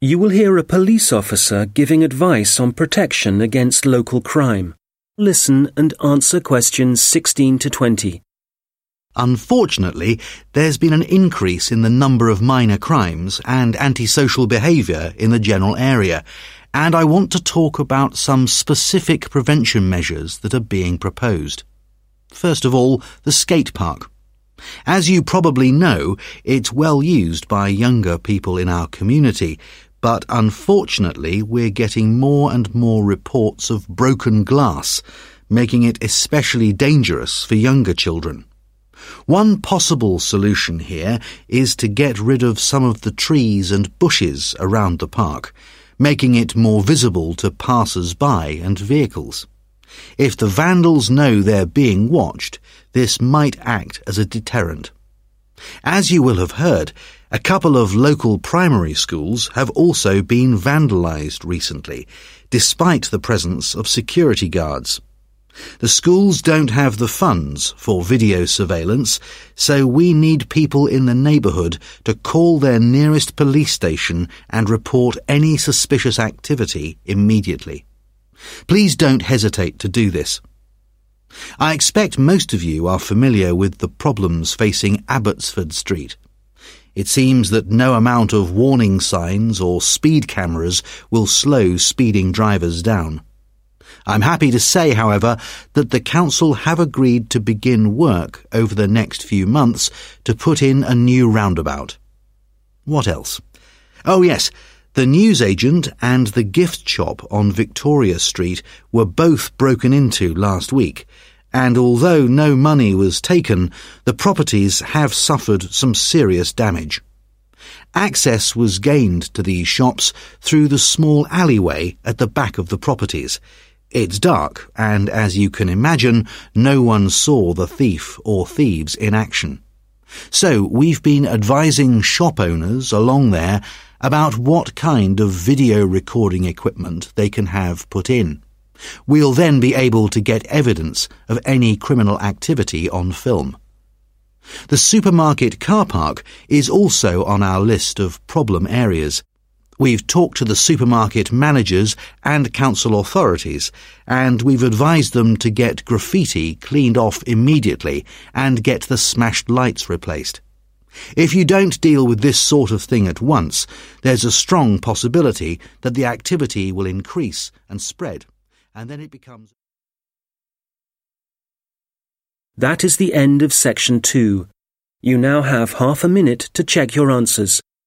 You will hear a police officer giving advice on protection against local crime. Listen and answer questions 16 to 20. Unfortunately, there's been an increase in the number of minor crimes and antisocial behaviour in the general area, and I want to talk about some specific prevention measures that are being proposed. First of all, the skate park. As you probably know, it's well used by younger people in our community, but unfortunately we're getting more and more reports of broken glass, making it especially dangerous for younger children. One possible solution here is to get rid of some of the trees and bushes around the park, making it more visible to passers-by and vehicles. If the vandals know they're being watched, this might act as a deterrent. As you will have heard, a couple of local primary schools have also been vandalised recently, despite the presence of security guards. The schools don't have the funds for video surveillance, so we need people in the neighbourhood to call their nearest police station and report any suspicious activity immediately. Please don't hesitate to do this. I expect most of you are familiar with the problems facing Abbotsford Street. It seems that no amount of warning signs or speed cameras will slow speeding drivers down. I'm happy to say, however, that the council have agreed to begin work over the next few months to put in a new roundabout. What else? Oh yes, the newsagent and the gift shop on Victoria Street were both broken into last week, and although no money was taken, the properties have suffered some serious damage. Access was gained to these shops through the small alleyway at the back of the properties. It's dark, and as you can imagine, no one saw the thief or thieves in action. So we've been advising shop owners along there about what kind of video recording equipment they can have put in. We'll then be able to get evidence of any criminal activity on film. The supermarket car park is also on our list of problem areas. We've talked to the supermarket managers and council authorities, and we've advised them to get graffiti cleaned off immediately and get the smashed lights replaced. If you don't deal with this sort of thing at once, there's a strong possibility that the activity will increase and spread, and then it becomes... That is the end of section 2. You now have half a minute to check your answers.